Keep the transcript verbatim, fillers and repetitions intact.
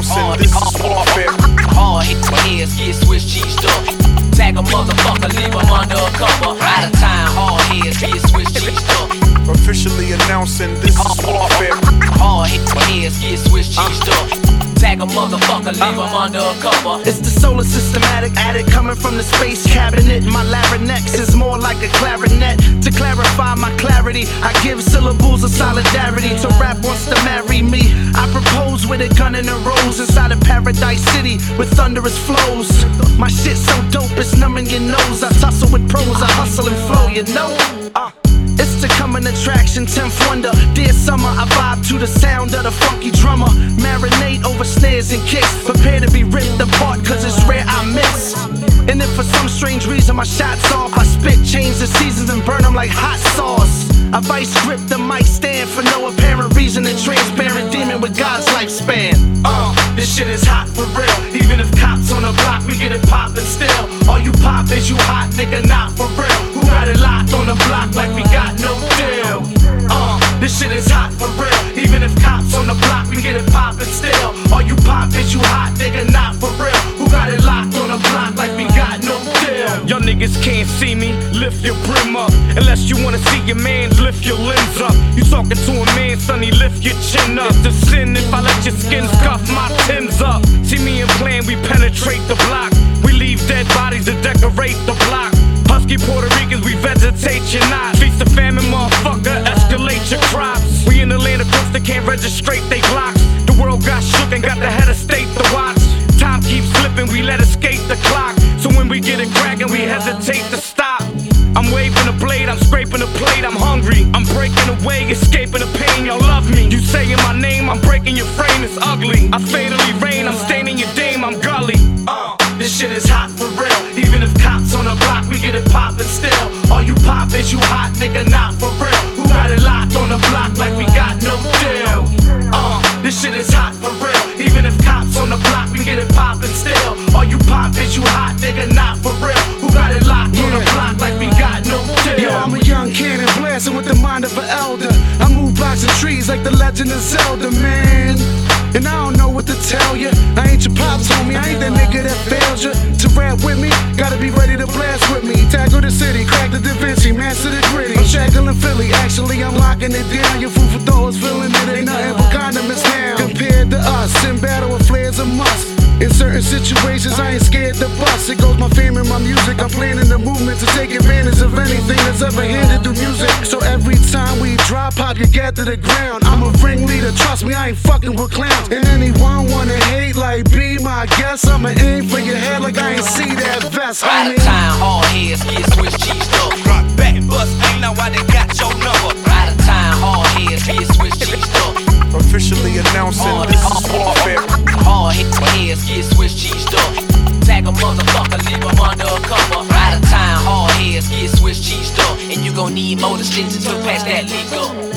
announcing this is warfare. Hard heads get switched cheesed up. Tag a motherfucker, leave him under a cover. Out of time, hard heads get switched cheesed up. Officially announcing this is warfare. Hard heads get switched cheesed up. Tag a motherfucker, leave him under a cover. It's the solar systematic addict coming from the space cabinet. My larynx is more like a clarinet. To clarify my clarity, I give syllables of solidarity. To rap wants to marry me, I propose with a gun and a rose inside a paradise city with thunderous flows. My shit so dope, it's numbing your nose. I tussle with pros, I hustle and flow, you know. Uh. It's the coming attraction, tenth wonder. Dear summer, I vibe to the sound of the funky drummer. Marinate over snares and kicks. Prepare to be ripped apart, cause it's rare I miss. And if for some strange reason my shot's off, I spit, change the seasons and burn them like hot sauce. I vice grip the mic stand for no apparent reason. A transparent demon with God's lifespan. Uh, this shit is hot for real. Even if cops on the block, we get it poppin' still. All you pop is you hot, nigga, not for real. Who got it locked on the block like we got no deal? Uh, this shit is hot for real. Even if cops on the block, we get it poppin' still. All you pop is you hot, nigga, not for real. Who got it locked on the block like we got no deal? Y'all niggas can't see me, lift your brim up. Unless you wanna see your mans, lift your limbs up. You talking to a man, sonny, lift your chin up. It's a sin if I let your skin scuff my Timbs up. See me and plan, we penetrate the block. We leave dead bodies to decorate the block. Husky Puerto Ricans, we vegetate your knots. Feast the famine, motherfucker, escalate your crops. We in the land of crooks that can't registrate they blocks. The world got shook and got the head of state to watch. Time keeps slipping, we let it skate the clock. So when we get it cracking, we hesitate to stop. I'm waving a blade, I'm scraping a plate, I'm hungry. I'm breaking away, escaping the pain, y'all love me. You saying my name, I'm breaking your frame, it's ugly. I fatally rain, I'm staining your dame, I'm gully. Uh, this shit is hot for real. Even if cops on the block, we get it poppin' still. All you pop is you hot, nigga, not for real. Who got it locked on the block like we got no deal? Uh, this shit is hot for real. Even if cops on the block, we get it poppin' still. All you pop is you hot, nigga, not for real. Who got it locked on the block like we got no deal? Yo, I'm a young cannon blasting with the mind of an elder. I move blocks and trees like the legend of Zelda, man. And I don't know what to tell ya. I ain't your pops, homie, I ain't that nigga that fails ya. To rap with me, gotta be ready to blast with me. Tackle the city, crack the Da Vinci, master the gritty. I'm shackling Philly, actually I'm locking it down. Your food for thought is feeling it, ain't nothing but condiments now. Compared to us, in battle with flares a must. In certain situations, I ain't scared to bust. It goes my fame and my music. I'm planning the movement to take advantage of anything that's ever handed through music. So every time we drop, pop, you get to the ground. I'm a ringleader, trust me, I ain't fucking with clowns. And anyone wanna hate like be my guest, I'ma aim for your head like I ain't see that vest, Out homie. of time, hard heads get switched cheesed up. Rock back, bust, ain't know why they got your number. Out of time, hard heads get switched cheesed up. Officially announcing this is warfare. Hard heads get switched cheesed up. Tag a motherfucker, leave him under a cover. Out of time, hard heads get switched cheesed up. And you gon' need more to stitches to patch that leak up.